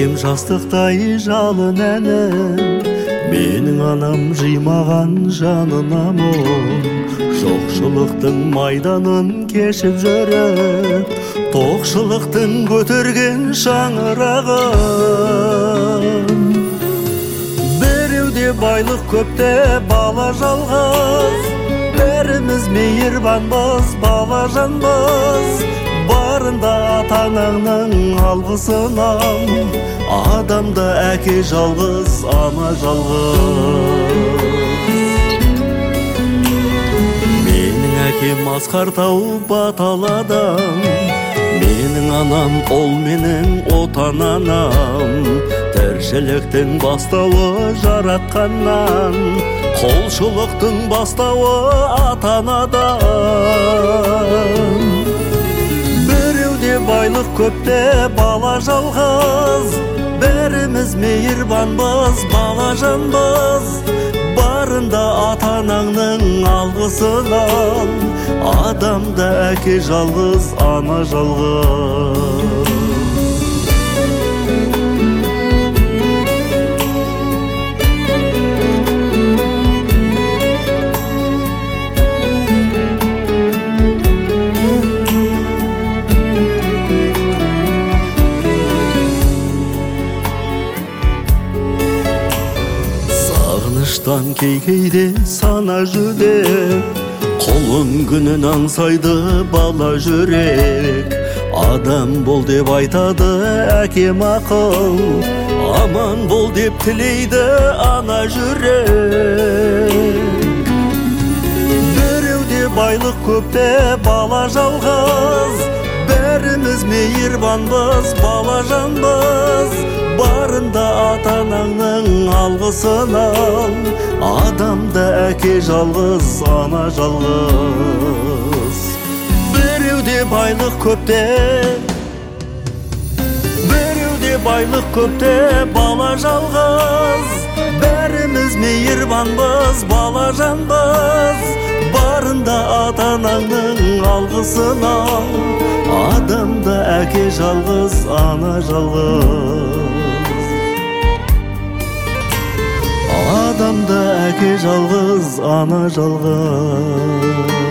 әкем жастықтай жалын әнім, менің анам жимаған жанына мұң. Жоқшылықтың майданын кешіп жүріп, тоқшылықтың көтерген шаңырағын. Біреуде байлық көпте бала жалғыз, бәріміз мейірбанбыз, бала жанбыз. Барында ата-анаңның алғысынан, адамда әке жалғыз, ана жалғыз. Менің әкем Асқар Тау баталы адам, менің анам ол менің отан анам. Тіршіліктің бастауы жаратқаннан, құлшылықтың бастауы ата-анадан. Біреуде байлық көпте бала жалғыз, бәріміз мейірбанбыз, бала жанбыз. Барында ата-анаңның алғысынан, адамда әке жалғыз, ана жалғыз. Сағыныштан кейде сана жүдеп, құлын күнін аңсайды бала жүрек. Адам бол деп айтады әкем ақыл, аман бол деп тілейді ана жүрек. Біреуде байлық көпте бала жалғыз, бәріміз мейірбанбыз, бала жанбыз. Барында ата-анаңның алғысынан, адамда әке жалғыз, ана жалғыз. Біреуде байлық көпте, біреуде байлық көпте бала жалғыз, бәріміз мейірбанбыз, бала жанбыз. Барында ата-анаңның алғысынан, адамда әке жалғыз, ана жалғыз. Адамда әке жалғыз, ана жалғыз.